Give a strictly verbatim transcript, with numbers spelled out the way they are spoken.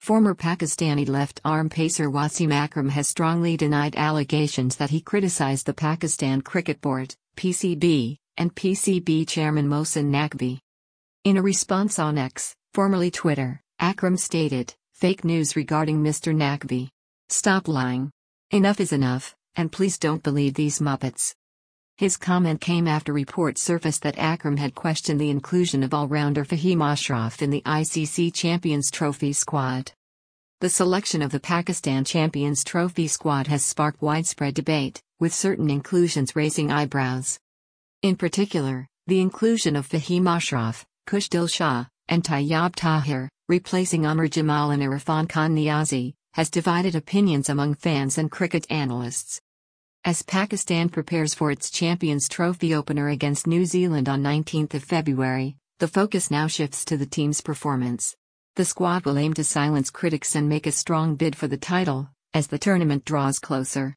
Former Pakistani left-arm pacer Wasim Akram has strongly denied allegations that he criticized the Pakistan Cricket Board, P C B, and P C B chairman Mohsin Naqvi. In a response on X, formerly Twitter, Akram stated, "Fake news regarding Mister Naqvi. Stop lying. Enough is enough, and please don't believe these muppets." His comment came after reports surfaced that Akram had questioned the inclusion of all-rounder Fahim Ashraf in the I C C Champions Trophy squad. The selection of the Pakistan Champions Trophy squad has sparked widespread debate, with certain inclusions raising eyebrows. In particular, the inclusion of Fahim Ashraf, Kushdil Shah, and Tayyab Tahir, replacing Umar Jamal and Irfan Khan Niazi, has divided opinions among fans and cricket analysts. As Pakistan prepares for its Champions Trophy opener against New Zealand on nineteenth of February, the focus now shifts to the team's performance. The squad will aim to silence critics and make a strong bid for the title, as the tournament draws closer.